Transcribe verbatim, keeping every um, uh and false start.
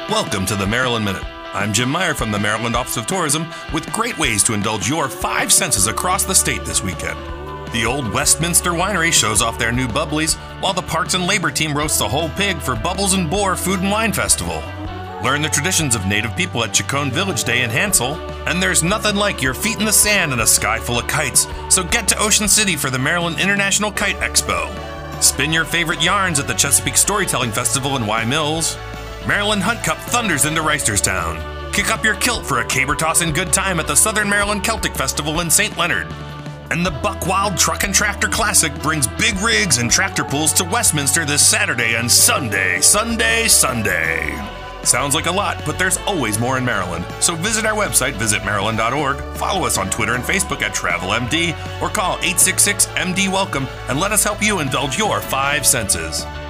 Welcome to the Maryland Minute. I'm Jim Meyer from the Maryland Office of Tourism with great ways to indulge your five senses across the state this weekend. The Old Westminster Winery shows off their new bubblies, while the Parks and Labor team roasts a whole pig for Bubbles and Boar Food and Wine Festival. Learn the traditions of Native people at Chacon Village Day in Hansel, and there's nothing like your feet in the sand and a sky full of kites, so get to Ocean City for the Maryland International Kite Expo. Spin your favorite yarns at the Chesapeake Storytelling Festival in Y Mills. Maryland Hunt Cup thunders into Reisterstown. Kick up your kilt for a caber tossing good time at the Southern Maryland Celtic Festival in Saint Leonard. And the Buck Wild Truck and Tractor Classic brings big rigs and tractor pulls to Westminster this Saturday and Sunday, Sunday, Sunday. Sounds like a lot, but there's always more in Maryland. So visit our website, visit maryland dot org, follow us on Twitter and Facebook at Travel M D, or call eight six six M D Welcome and let us help you indulge your five senses.